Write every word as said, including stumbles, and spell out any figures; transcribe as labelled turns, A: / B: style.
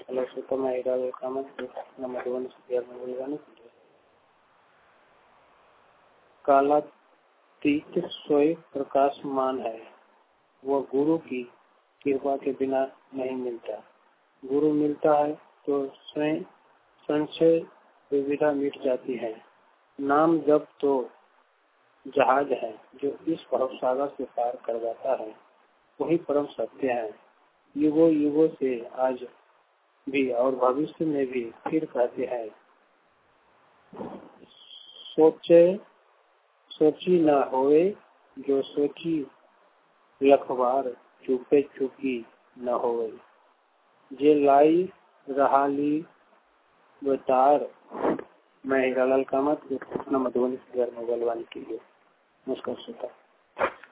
A: Hello श्रोता, मैं इरादे कामत मधुबन से बोलवानी। कालातीत स्वयं प्रकाशमान है, वह गुरु की कृपा के बिना नहीं मिलता। गुरु मिलता है तो स्वयं संशय दुविधा मिट जाती है। नाम जब तो जहाज है जो इस भवसागर से पार कर जाता है, वही परम सत्य है। युगों युगों से आज भी और भविष्य में भी फिर कहते हैं, सोचे सोची न होए, जो सोची लखबार चुपे चुपी न होए। जे लाई रहाली बतार। मैं हीरालाल कामत अपना मधुबनी से घर में बोलवाने के लिए नमस्कार श्रोता।